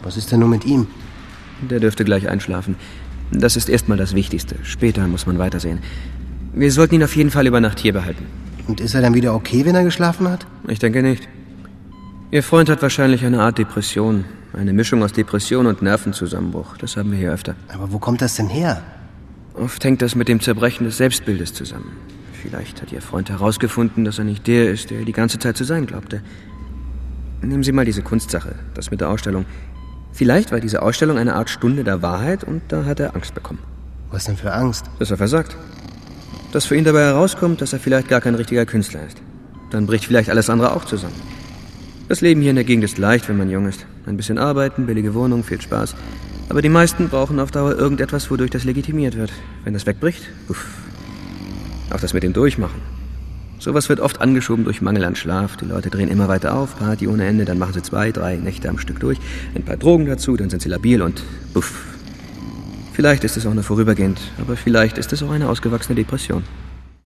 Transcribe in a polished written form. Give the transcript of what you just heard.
Was ist denn nun mit ihm? Der dürfte gleich einschlafen. Das ist erstmal das Wichtigste. Später muss man weitersehen. Wir sollten ihn auf jeden Fall über Nacht hier behalten. Und ist er dann wieder okay, wenn er geschlafen hat? Ich denke nicht. Ihr Freund hat wahrscheinlich eine Art Depression. Eine Mischung aus Depression und Nervenzusammenbruch. Das haben wir hier öfter. Aber wo kommt das denn her? Oft hängt das mit dem Zerbrechen des Selbstbildes zusammen. Vielleicht hat Ihr Freund herausgefunden, dass er nicht der ist, der er die ganze Zeit zu sein glaubte. Nehmen Sie mal diese Kunstsache, das mit der Ausstellung. Vielleicht war diese Ausstellung eine Art Stunde der Wahrheit und da hat er Angst bekommen. Was denn für Angst? Dass er versagt. Dass für ihn dabei herauskommt, dass er vielleicht gar kein richtiger Künstler ist. Dann bricht vielleicht alles andere auch zusammen. Das Leben hier in der Gegend ist leicht, wenn man jung ist. Ein bisschen arbeiten, billige Wohnung, viel Spaß. Aber die meisten brauchen auf Dauer irgendetwas, wodurch das legitimiert wird. Wenn das wegbricht, uff. Auch das mit dem Durchmachen. Sowas wird oft angeschoben durch Mangel an Schlaf. Die Leute drehen immer weiter auf, Party ohne Ende, dann machen sie 2, 3 Nächte am Stück durch. Ein paar Drogen dazu, dann sind sie labil und buff. Vielleicht ist es auch nur vorübergehend, aber vielleicht ist es auch eine ausgewachsene Depression.